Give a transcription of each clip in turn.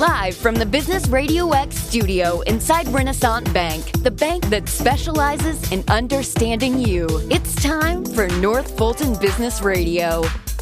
Live from the Business Radio X studio inside Renaissance Bank, the bank that specializes in understanding you. It's time for North Fulton Business Radio.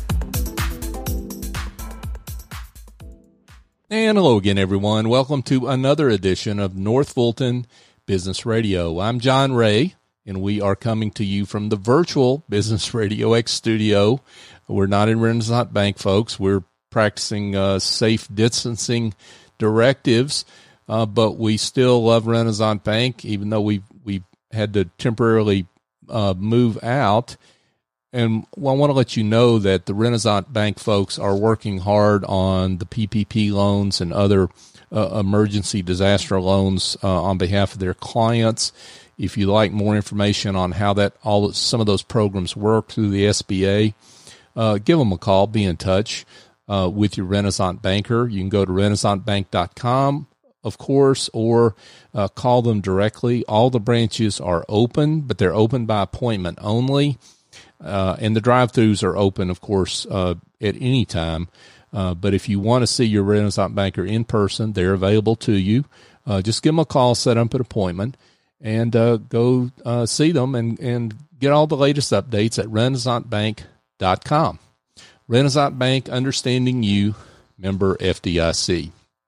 And hello again, everyone. Welcome to another edition of North Fulton Business Radio. I'm John Ray, and we are coming to you from the virtual Business Radio X studio. We're not in Renaissance Bank, folks. We're practicing safe distancing directives, but we still love Renaissance Bank, even though we had to temporarily move out. And I want to let you know that the Renaissance Bank folks are working hard on the PPP loans and other emergency disaster loans on behalf of their clients. If you'd like more information on how some of those programs work through the SBA, give them a call, be in touch with your Renaissance banker. You can go to renaissancebank.com, of course, or call them directly. All the branches are open, but they're open by appointment only. And the drive-thrus are open, of course, at any time. But if you want to see your Renaissance banker in person, they're available to you. Just give them a call, set up an appointment, and go see them and get all the latest updates at renaissancebank.com. Renaissance Bank, understanding you, member FDIC.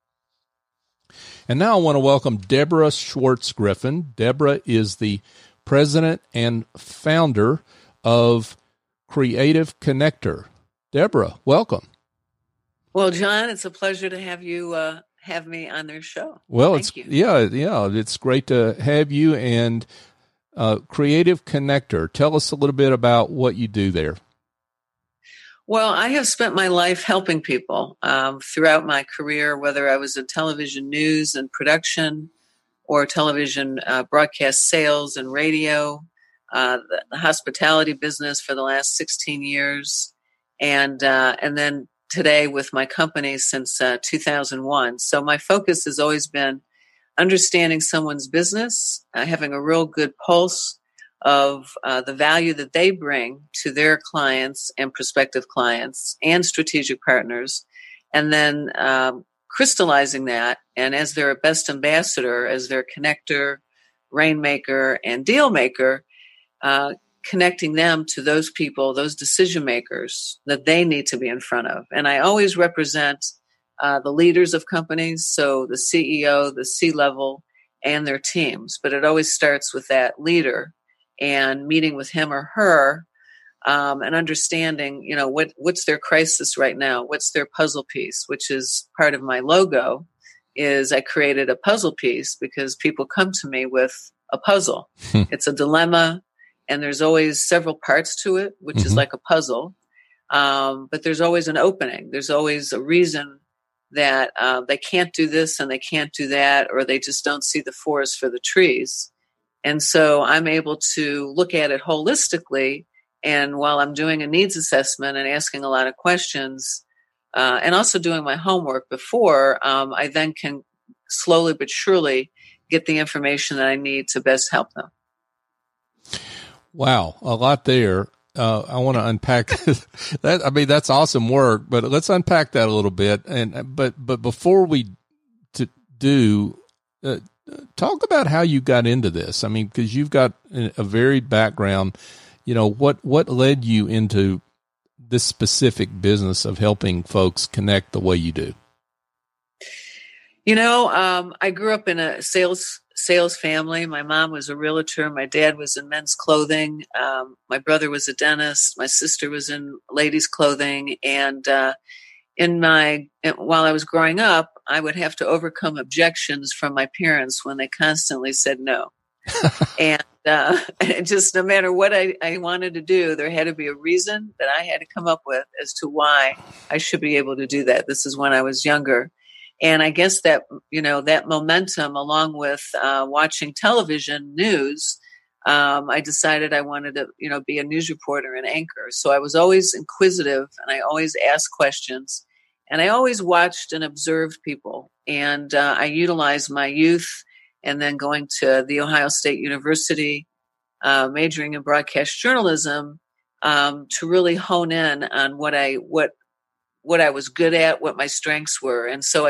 And now I want to welcome Deborah Schwartz Griffin. Deborah is the president and founder of Creative Connector. Deborah, welcome. Well, John, it's a pleasure to have you have me on their show. Well, Thank you. It's great to have you. And Creative Connector, tell us a little bit about what you do there. Well, I have spent my life helping people throughout my career, whether I was in television news and production or television broadcast sales and radio, the hospitality business for the last 16 years, and then today with my company since 2001. So my focus has always been understanding someone's business, having a real good pulse of the value that they bring to their clients and prospective clients and strategic partners, and then crystallizing that, and as their best ambassador, as their connector, rainmaker, and deal maker, connecting them to those people, those decision makers that they need to be in front of. And I always represent the leaders of companies, so the CEO, the C-level, and their teams. But it always starts with that leader and meeting with him or her and understanding, what's their crisis right now, what's their puzzle piece, which is part of my logo. Is I created a puzzle piece because people come to me with a puzzle. It's a dilemma, and there's always several parts to it, which is like a puzzle. But there's always an opening. There's always a reason that they can't do this and they can't do that, or they just don't see the forest for the trees. And so I'm able to look at it holistically. And while I'm doing a needs assessment and asking a lot of questions, and also doing my homework before, I then can slowly but surely get the information that I need to best help them. Wow, a lot there. I want to unpack that. I mean, that's awesome work, but let's unpack that a little bit. But before we do, talk about how you got into this. I mean, because you've got a varied background. What led you into this specific business of helping folks connect the way you do? I grew up in a sales family. My mom was a realtor. My dad was in men's clothing. My brother was a dentist. My sister was in ladies' clothing. And while I was growing up, I would have to overcome objections from my parents when they constantly said no. And just no matter what I wanted to do, there had to be a reason that I had to come up with as to why I should be able to do that. This is when I was younger. And I guess that, that momentum, along with watching television news, I decided I wanted to, be a news reporter and anchor. So I was always inquisitive, and I always asked questions, and I always watched and observed people. And I utilized my youth, and then going to The Ohio State University, majoring in broadcast journalism, to really hone in on what I was good at, what my strengths were. And so I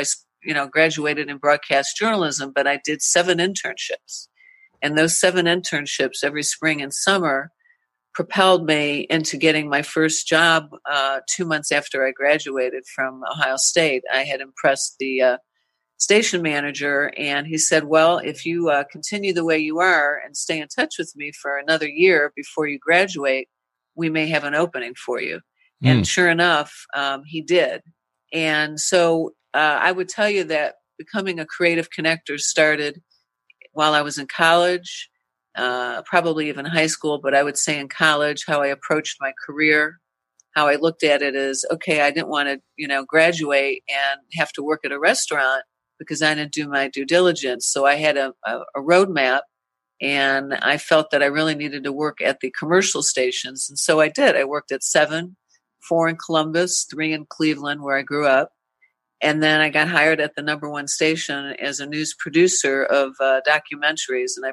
graduated in broadcast journalism, but I did 7 internships. And those 7 internships every spring and summer propelled me into getting my first job 2 months after I graduated from Ohio State. I had impressed the station manager, and he said, well, if you continue the way you are and stay in touch with me for another year before you graduate, we may have an opening for you. And sure enough, he did. And so I would tell you that becoming a creative connector started while I was in college, probably even high school, but I would say in college, how I approached my career, how I looked at it as, okay, I didn't want to, graduate and have to work at a restaurant because I didn't do my due diligence. So I had a roadmap, and I felt that I really needed to work at the commercial stations. And so I did. I worked at 7, 4 in Columbus, 3 in Cleveland, where I grew up. And then I got hired at the number 1 station as a news producer of documentaries. And I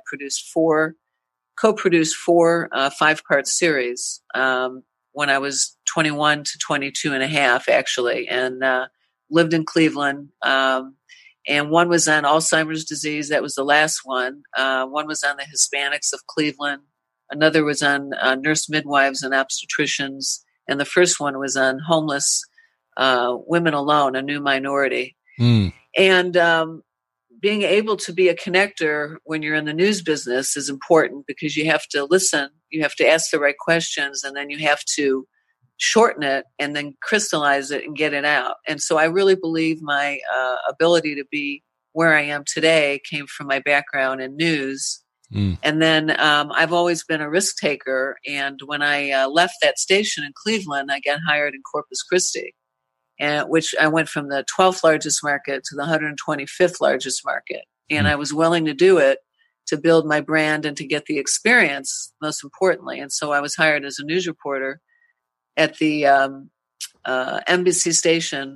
co-produced 4 5-part series when I was 21 to 22 and a half, actually, and lived in Cleveland. And one was on Alzheimer's disease. That was the last one. One was on the Hispanics of Cleveland. Another was on nurse midwives and obstetricians. And the first one was on homeless women alone, a new minority. And being able to be a connector when you're in the news business is important because you have to listen, you have to ask the right questions, and then you have to shorten it and then crystallize it and get it out. And so I really believe my ability to be where I am today came from my background in news. And then I've always been a risk taker. And when I left that station in Cleveland, I got hired in Corpus Christi, which I went from the 12th largest market to the 125th largest market. And I was willing to do it to build my brand and to get the experience, most importantly. And so I was hired as a news reporter at the NBC station,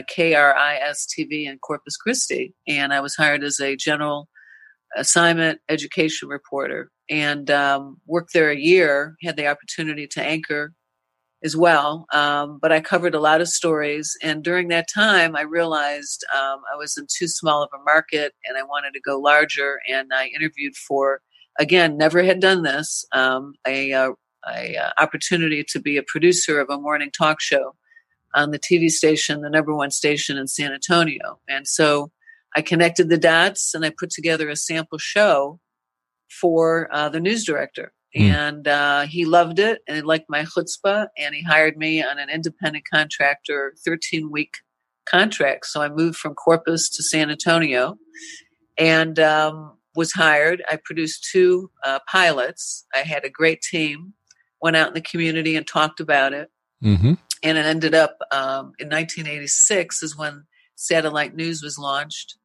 KRIS-TV in Corpus Christi. And I was hired as a general assignment education reporter and worked there a year, had the opportunity to anchor as well. But I covered a lot of stories. And during that time, I realized I was in too small of a market and I wanted to go larger. And I interviewed for, again, never had done this, a opportunity to be a producer of a morning talk show on the TV station, the number 1 station in San Antonio. And so I connected the dots and I put together a sample show for the news director. And he loved it and he liked my chutzpah, and he hired me on an independent contractor 13-week contract. So I moved from Corpus to San Antonio and was hired. I produced 2 pilots. I had a great team, went out in the community and talked about it. And it ended up in 1986 is when satellite news was launched.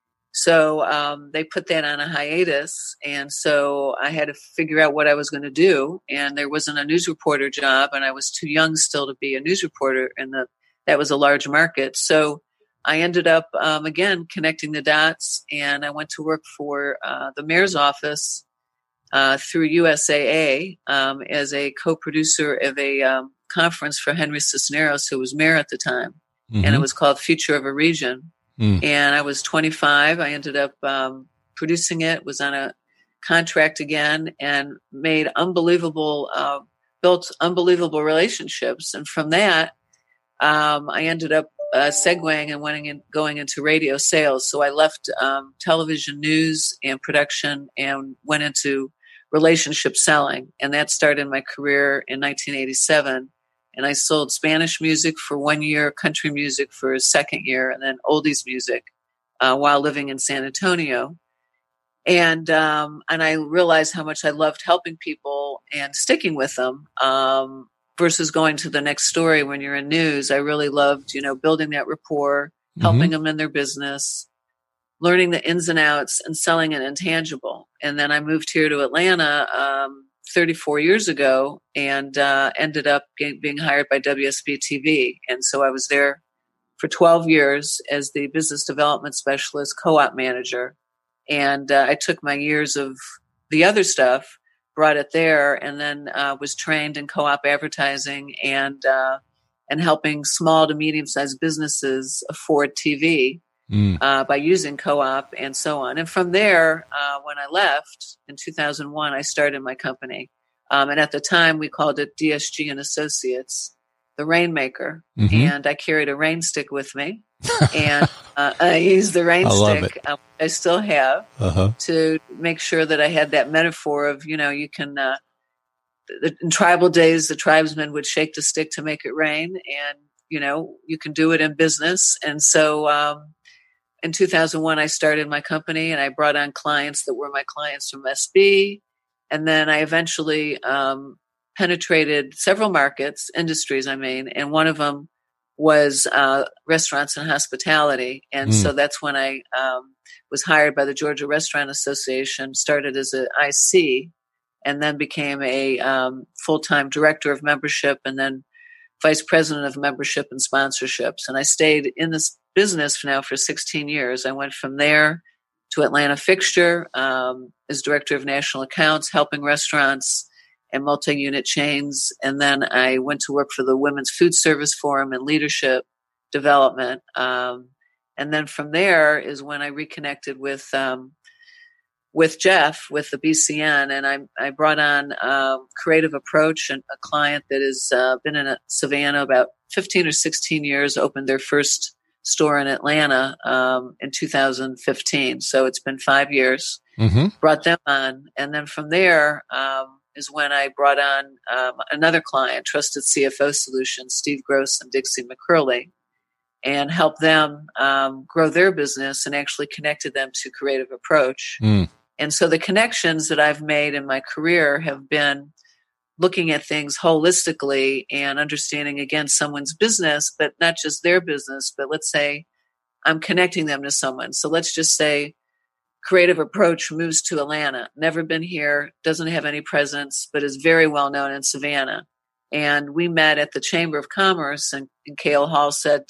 So they put that on a hiatus. And so I had to figure out what I was going to do. And there wasn't a news reporter job. And I was too young still to be a news reporter. And that was a large market. So I ended up, again, connecting the dots. And I went to work for the mayor's office through USAA as a co-producer of a conference for Henry Cisneros, who was mayor at the time. And it was called Future of a Region. And I was 25. I ended up producing it, was on a contract again, and made built unbelievable relationships. And from that, I ended up segueing and going into radio sales. So I left television news and production and went into relationship selling. And that started my career in 1987. And I sold Spanish music for 1 year, country music for a second year, and then oldies music while living in San Antonio. And I realized how much I loved helping people and sticking with them versus going to the next story when you're in news. I really loved, building that rapport, helping them in their business, learning the ins and outs, and selling an intangible. And then I moved here to Atlanta 34 years ago and ended up being hired by WSB TV. And so I was there for 12 years as the business development specialist, co-op manager. And I took my years of the other stuff, brought it there, and then was trained in co-op advertising and helping small to medium-sized businesses afford TV. by using co-op and so on. And from there, when I left in 2001, I started my company. And at the time, we called it DSG and Associates, the Rainmaker. And I carried a rain stick with me. And I used the rain stick, I still have, to make sure that I had that metaphor of, you can, in tribal days, the tribesmen would shake the stick to make it rain. And, you can do it in business. And so in 2001, I started my company and I brought on clients that were my clients from SB. And then I eventually penetrated several markets, industries, and one of them was restaurants and hospitality. And so that's when I was hired by the Georgia Restaurant Association, started as an IC, and then became a full-time director of membership and then vice president of membership and sponsorships. And I stayed in this business now for 16 years. I went from there to Atlanta Fixture as director of national accounts, helping restaurants and multi-unit chains. And then I went to work for the Women's Food Service Forum and leadership development. And then from there is when I reconnected with Jeff, with the BCN, and I brought on Creative Approach, and a client that has been in Savannah about 15 or 16 years, opened their first store in Atlanta in 2015. So it's been 5 years. Brought them on, and then from there is when I brought on another client, Trusted CFO Solutions, Steve Gross and Dixie McCurley, and helped them grow their business and actually connected them to Creative Approach. And so the connections that I've made in my career have been looking at things holistically and understanding, again, someone's business, but not just their business, but let's say I'm connecting them to someone. So let's just say Creative Approach moves to Atlanta, never been here, doesn't have any presence, but is very well known in Savannah. And we met at the Chamber of Commerce, and Cale Hall said,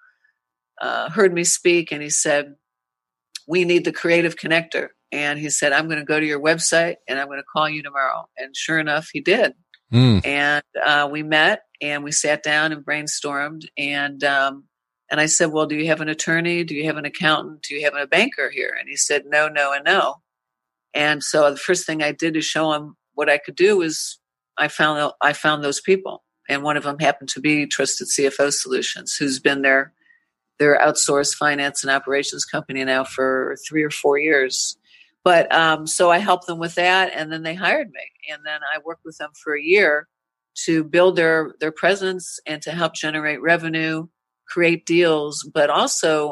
heard me speak, and he said, we need the creative connector. And he said, I'm going to go to your website and I'm going to call you tomorrow. And sure enough, he did. And we met and we sat down and brainstormed. And I said, well, do you have an attorney? Do you have an accountant? Do you have a banker here? And he said, no, no, and no. And so the first thing I did to show him what I could do was I found those people. And one of them happened to be Trusted CFO Solutions, who's been their outsourced finance and operations company now for 3 or 4 years. But so I helped them with that, and then they hired me. And then I worked with them for a year to build their presence and to help generate revenue, create deals, but also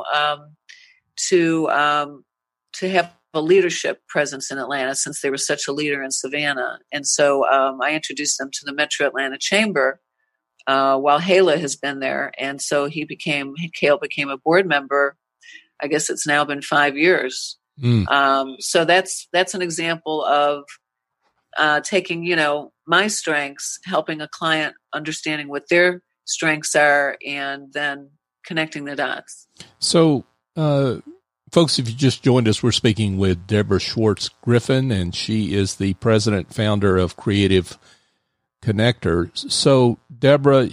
to have a leadership presence in Atlanta, since they were such a leader in Savannah. And so I introduced them to the Metro Atlanta Chamber while Hala has been there. And so Cale became a board member. I guess it's now been 5 years. So that's an example of taking, my strengths, helping a client understanding what their strengths are, and then connecting the dots. So, folks, if you just joined us, we're speaking with Deborah Schwartz Griffin, and she is the president founder of Creative Connector. So, Deborah,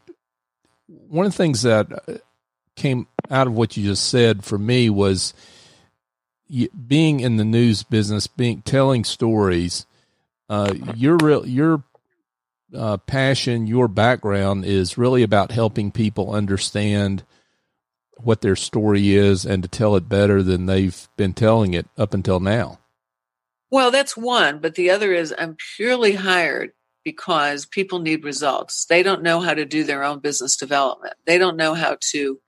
one of the things that came out of what you just said for me was being in the news business, telling stories. Your passion, your background is really about helping people understand what their story is and to tell it better than they've been telling it up until now. Well, that's one, but the other is I'm purely hired because people need results. They don't know how to do their own business development. They don't know how to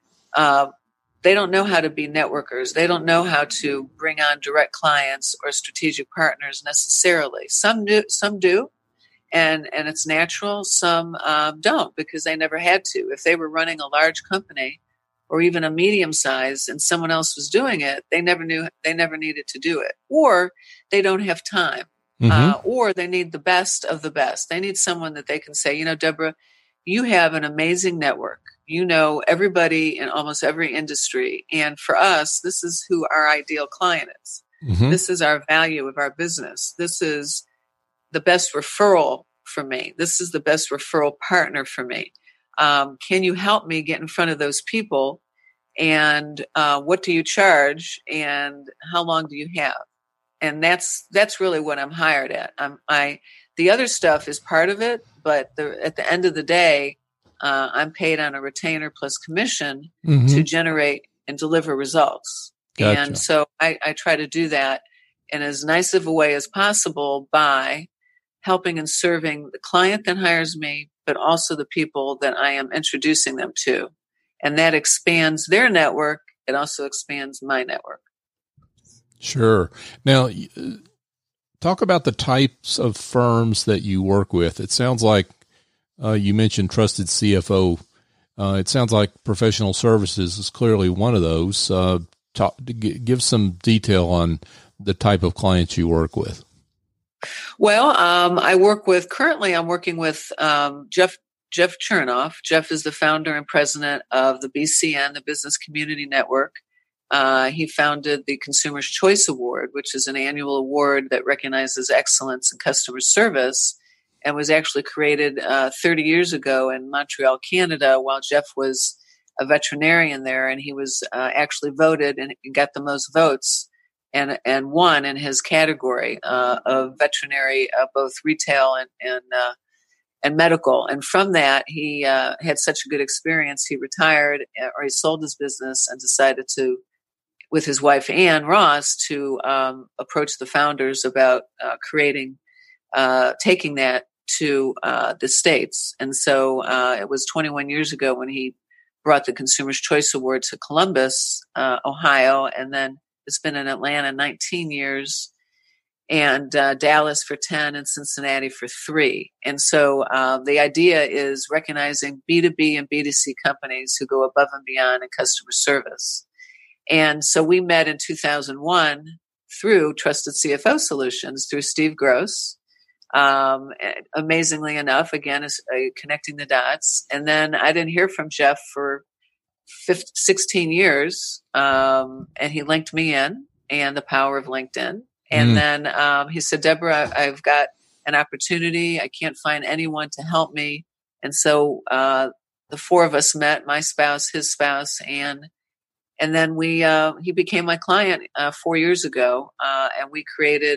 be networkers. They don't know how to bring on direct clients or strategic partners necessarily. Some do, and it's natural. Some don't, because they never had to. If they were running a large company or even a medium size and someone else was doing it, they never needed to do it. Or they don't have time. Or they need the best of the best. They need someone that they can say, Deborah, you have an amazing network. You know everybody in almost every industry. And for us, this is who our ideal client is. This is our value of our business. This is the best referral for me. This is the best referral partner for me. Can you help me get in front of those people and what do you charge, and how long do you have? And that's really what I'm hired at. The other stuff is part of it, but at the end of the day, I'm paid on a retainer plus commission to generate and deliver results. Gotcha. And so I try to do that in as nice of a way as possible by helping and serving the client that hires me, but also the people that I am introducing them to. And that expands their network. It also expands my network. Sure. Now, talk about the types of firms that you work with. It sounds like you mentioned Trusted CFO. It sounds like professional services is clearly one of those. Give some detail on the type of clients you work with. Well, I'm working with Jeff Chernoff. Jeff is the founder and president of the BCN, the Business Community Network. He founded the Consumer's Choice Award, which is an annual award that recognizes excellence in customer service, and was actually created 30 years ago in Montreal, Canada, while Jeff was a veterinarian there, and he was actually voted and got the most votes and won in his category of veterinary, both retail and medical. And from that, he had such a good experience, he retired, or he sold his business and decided to, with his wife Ann Ross, to approach the founders about taking that to the States. And so it was 21 years ago when he brought the Consumer's Choice Award to Columbus, Ohio, and then it's been in Atlanta 19 years, and Dallas for 10, and Cincinnati for 3. And so the idea is recognizing B2B and B2C companies who go above and beyond in customer service. And so we met in 2001 through Trusted CFO Solutions, through Steve Gross. Amazingly enough, again, is connecting the dots. And then I didn't hear from Jeff for 16 years, and he linked me in, and the power of LinkedIn. And then he said, Deborah, I've got an opportunity. I can't find anyone to help me. And so the four of us met, my spouse, his spouse, and then he became my client 4 years ago, and we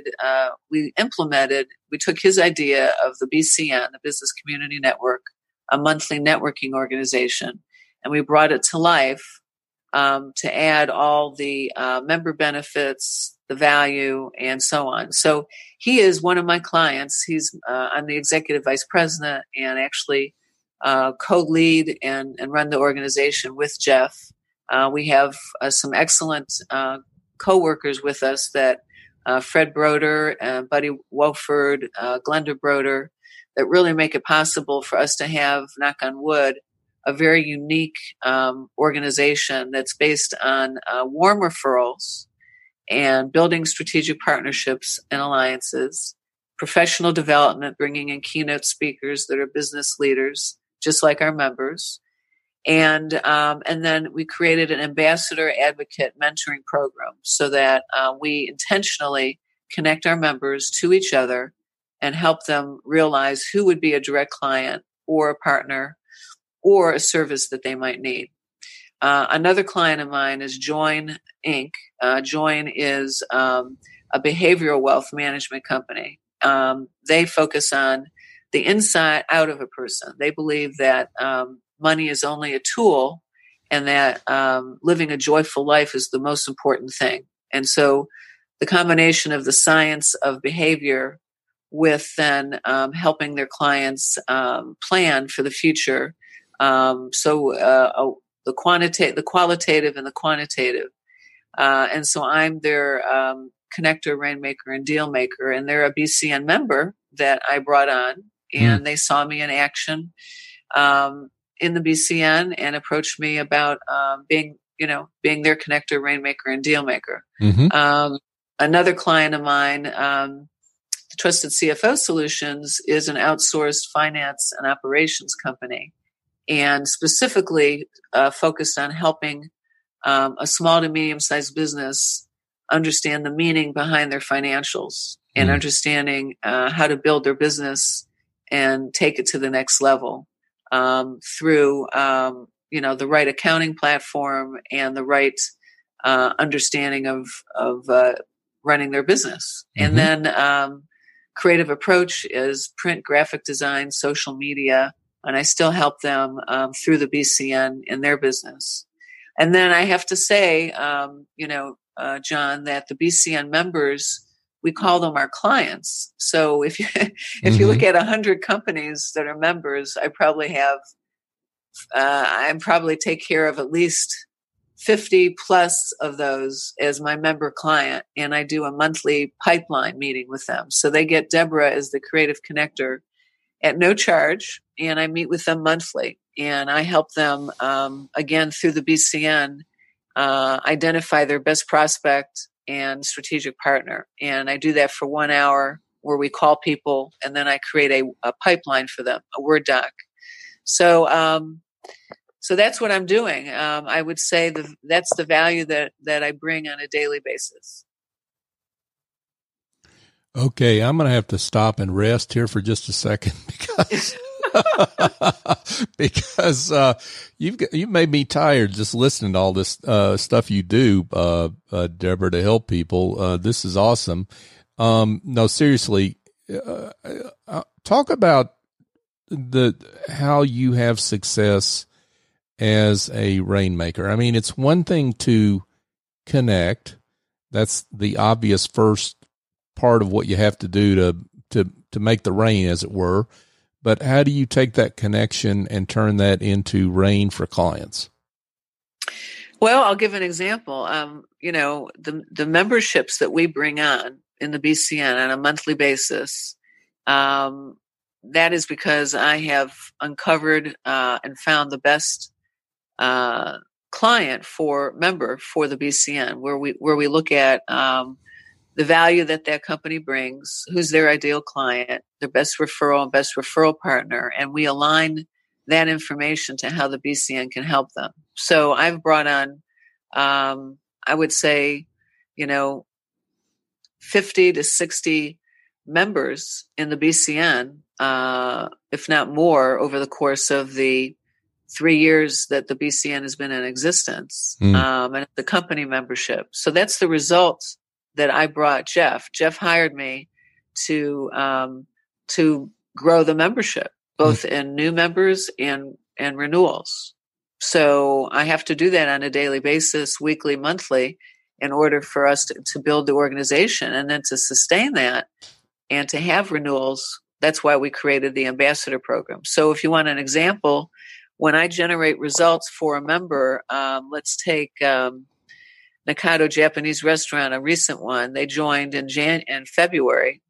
took his idea of the BCN, the Business Community Network, a monthly networking organization, and we brought it to life to add all the member benefits, the value, and so on. So he is one of my clients. I'm the executive vice president and actually co-lead and run the organization with Jeff. We have some excellent co-workers with us that Fred Broder, Buddy Wolford, Glenda Broder, that really make it possible for us to have, knock on wood, a very unique organization that's based on warm referrals and building strategic partnerships and alliances, professional development, bringing in keynote speakers that are business leaders, just like our members. And then we created an ambassador advocate mentoring program so that we intentionally connect our members to each other and help them realize who would be a direct client or a partner or a service that they might need. Another client of mine is Join Inc. Join is a behavioral wealth management company. They focus on the inside out of a person. They believe that money is only a tool, and that living a joyful life is the most important thing. And so the combination of the science of behavior with then helping their clients plan for the future. The qualitative and the quantitative. And so I'm their connector, rainmaker, and deal maker. And they're a BCN member that I brought on, and they saw me in action in the BCN and approached me about being their connector, rainmaker, and deal maker. Another client of mine, Trusted CFO Solutions, is an outsourced finance and operations company, and specifically focused on helping a small to medium-sized business understand the meaning behind their financials and understanding how to build their business and take it to the next level through the right accounting platform and the right understanding of running their business. And then creative approach is print, graphic design, social media, and I still help them through the BCN in their business. And then I have to say, John, that the BCN members, we call them our clients. So if you look at 100 companies that are members, I probably take care of at least 50 plus of those as my member client. And I do a monthly pipeline meeting with them. So they get Deborah as the creative connector at no charge. And I meet with them monthly. And I help them, again, through the BCN, identify their best prospect and strategic partner. And I do that for 1 hour where we call people, and then I create a pipeline for them, a Word doc. So that's what I'm doing. I would say that's the value that I bring on a daily basis. Okay, I'm going to have to stop and rest here for just a second because you've made me tired just listening to all this stuff you do, Deborah, to help people. This is awesome. No, seriously, talk about how you have success as a rainmaker. I mean, it's one thing to connect. That's the obvious first part of what you have to do to make the rain, as it were. But how do you take that connection and turn that into rain for clients? Well, I'll give an example. The memberships that we bring on in the BCN on a monthly basis, that is because I have uncovered and found the best client member for the BCN, where we look at the value that company brings, who's their ideal client, their best referral partner, and we align that information to how the BCN can help them. So I've brought on, I would say, 50 to 60 members in the BCN, if not more, over the course of the 3 years that the BCN has been in existence, and the company membership. So that's the result that I brought Jeff. Jeff hired me to grow the membership, both in new members and renewals. So I have to do that on a daily basis, weekly, monthly, in order for us to build the organization and then to sustain that and to have renewals. That's why we created the ambassador program. So if you want an example, when I generate results for a member, let's take Nakado Japanese Restaurant, a recent one. They joined in February.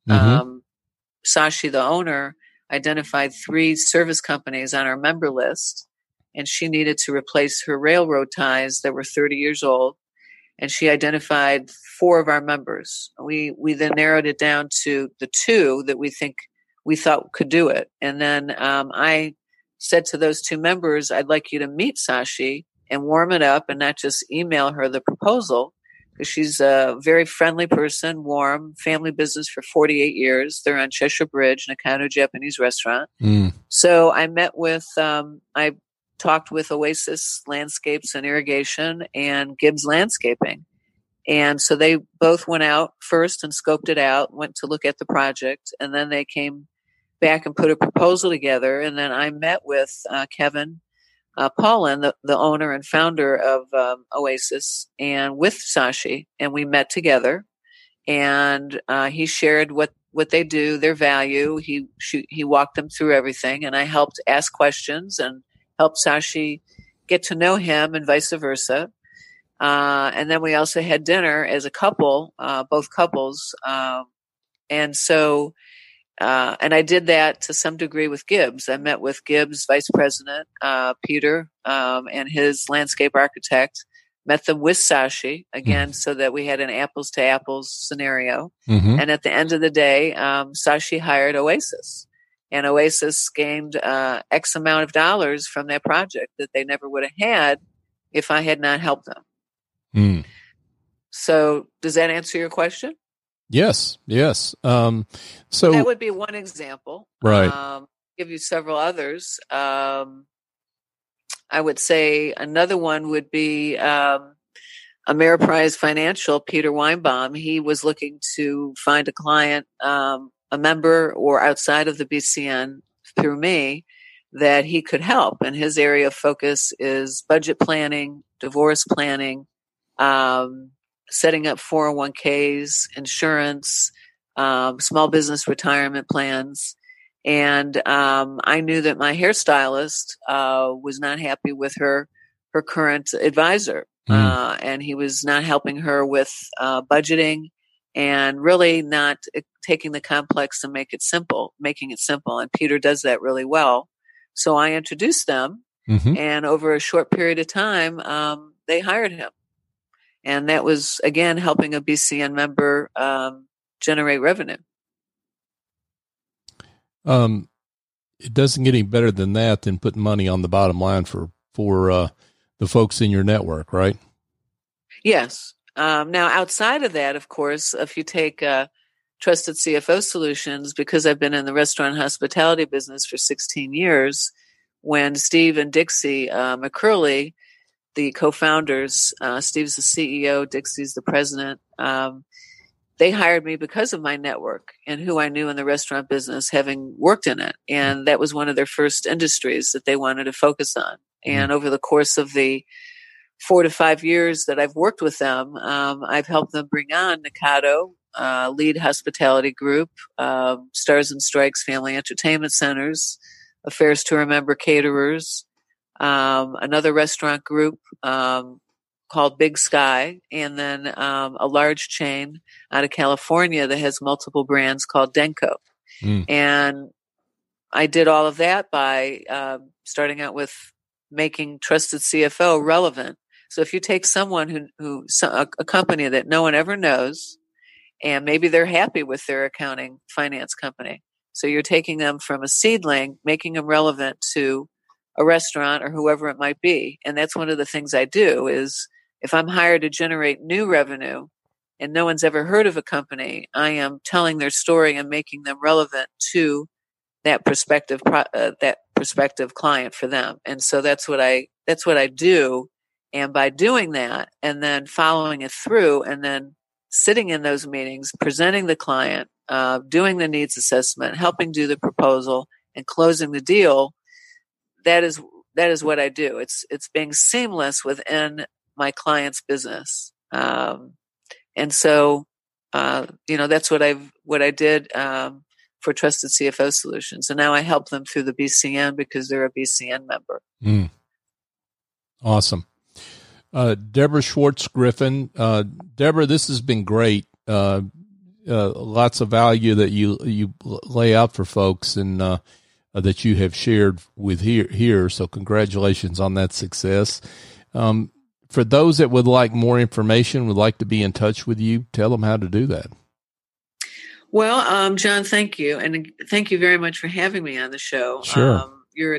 Sashi, the owner, identified 3 service companies on our member list, and she needed to replace her railroad ties that were 30 years old. And she identified 4 of our members. We then narrowed it down to the 2 that we thought could do it. And then I said to those 2 members, I'd like you to meet Sashi and warm it up and not just email her the proposal, because she's a very friendly person, warm, family business for 48 years. They're on Cheshire Bridge, Nakano Japanese Restaurant. So I met with, I talked with Oasis Landscapes and Irrigation and Gibbs Landscaping. And so they both went out first and scoped it out, went to look at the project, and then they came back and put a proposal together. And then I met with Kevin Paulin, the owner and founder of Oasis, and with Sashi, and we met together. And he shared what they do, their value. He walked them through everything, and I helped ask questions and helped Sashi get to know him, and vice versa. And then we also had dinner as a couple, both couples, and so. And I did that to some degree with Gibbs. I met with Gibbs' vice president, Peter, and his landscape architect, met them with Sashi, again, so that we had an apples to apples scenario. And at the end of the day, Sashi hired Oasis. And Oasis gained X amount of dollars from that project that they never would have had if I had not helped them. So does that answer your question? Yes. So that would be one example. Right. Give you several others. I would say another one would be Ameriprise Financial, Peter Weinbaum. He was looking to find a client, a member or outside of the BCN through me that he could help. And his area of focus is budget planning, divorce planning, setting up 401ks, insurance, small business retirement plans. And I knew that my hairstylist was not happy with her current advisor. And he was not helping her with budgeting and really not taking the complex and making it simple. And Peter does that really well. So I introduced them, and over a short period of time, they hired him. And that was, again, helping a BCN member generate revenue. It doesn't get any better than that than putting money on the bottom line for the folks in your network, right? Yes. Now, outside of that, of course, if you take Trusted CFO Solutions, because I've been in the restaurant hospitality business for 16 years, when Steve and Dixie McCurley, the co-founders, Steve's the CEO, Dixie's the president, they hired me because of my network and who I knew in the restaurant business, having worked in it. And that was one of their first industries that they wanted to focus on. And over the course of the 4 to 5 years that I've worked with them, I've helped them bring on Nikado, Lead Hospitality Group, Stars and Strikes Family Entertainment Centers, Affairs to Remember Caterers, another restaurant group called Big Sky, and then a large chain out of California that has multiple brands called Denko. And I did all of that by starting out with making Trusted CFO relevant. So if you take someone a company that no one ever knows, and maybe they're happy with their accounting finance company, so you're taking them from a seedling, making them relevant to a restaurant or whoever it might be. And that's one of the things I do is, if I'm hired to generate new revenue and no one's ever heard of a company, I am telling their story and making them relevant to that prospective client for them. And so that's what I do. And by doing that and then following it through and then sitting in those meetings, presenting the client, doing the needs assessment, helping do the proposal and closing the deal, that is what I do. It's being seamless within my client's business. And so, that's what I did for Trusted CFO Solutions. And now I help them through the BCN because they're a BCN member. Awesome. Deborah Schwartz Griffin. Deborah, this has been great. Lots of value that you lay out for folks and that you have shared with here. So congratulations on that success. For those that would like more information, would like to be in touch with you, tell them how to do that. Well, John, thank you. And thank you very much for having me on the show. Sure.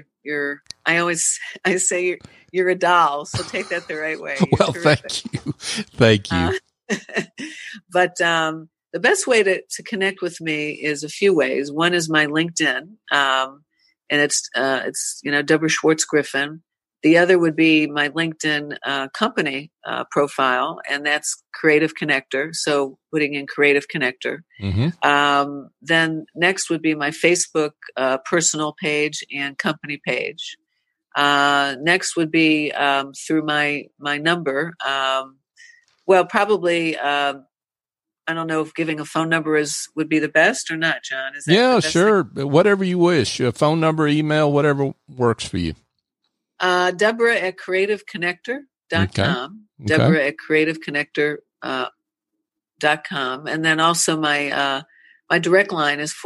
I say you're a doll, so take that the right way. Well, thank you. Thank you. But the best way to connect with me is a few ways. One is my LinkedIn, and it's Deborah Schwartz Griffin. The other would be my LinkedIn company profile, and that's Creative Connector. So putting in Creative Connector. Then next would be my Facebook personal page and company page. Next would be through my number. Probably. I don't know if giving a phone number would be the best or not, John. Is that yeah, sure. Whatever you wish. A phone number, email, whatever works for you. Deborah at creativeconnector.com. Okay. Deborah at creativeconnector.com. And then also my direct line is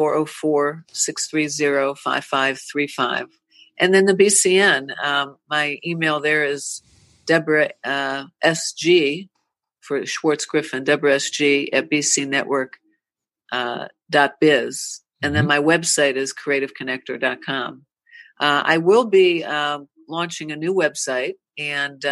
404-630-5535. And then the BCN, my email there is Deborah SG for Schwartz Griffin, Deborah SG at bcnetwork.biz. And then my website is creativeconnector.com. I will be launching a new website and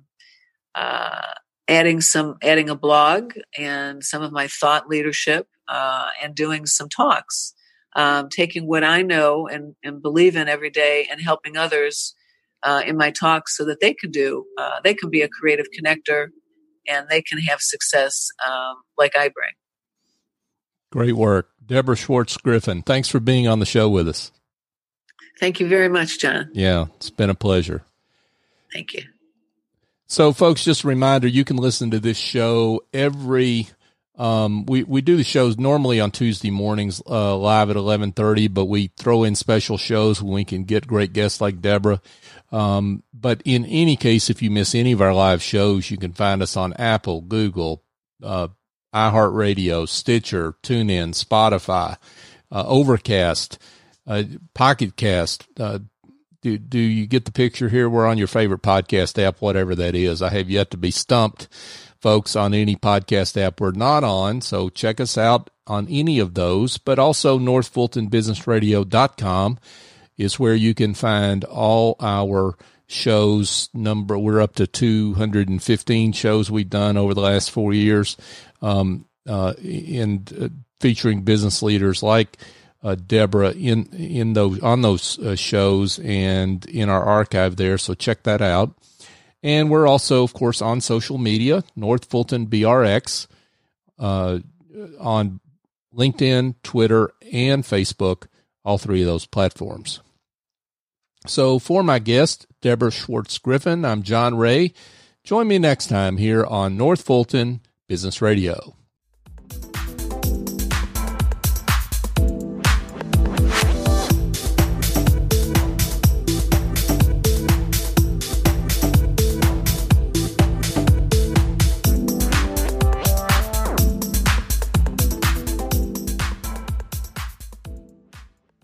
adding a blog and some of my thought leadership and doing some talks, taking what I know and believe in every day and helping others in my talks so that they can be a creative connector and they can have success like I bring. Great work. Deborah Schwartz Griffin, thanks for being on the show with us. Thank you very much, John. Yeah, it's been a pleasure. Thank you. So, folks, just a reminder, you can listen to this show every we do the shows normally on Tuesday mornings live at 11:30, but we throw in special shows when we can get great guests like Deborah. But in any case, if you miss any of our live shows, you can find us on Apple, Google, iHeartRadio, Stitcher, TuneIn, Spotify, Overcast, Pocket Cast. Do you get the picture here? We're on your favorite podcast app, whatever that is. I have yet to be stumped, folks, on any podcast app we're not on. So check us out on any of those, but also northfultonbusinessradio.com is where you can find all our shows. We're up to 215 shows we've done over the last 4 years, featuring business leaders like Deborah on those shows and in our archive there. So check that out. And we're also, of course, on social media, North Fulton BRX, on LinkedIn, Twitter, and Facebook, all three of those platforms. So for my guest, Deborah Schwartz Griffin, I'm John Ray. Join me next time here on North Fulton Business Radio.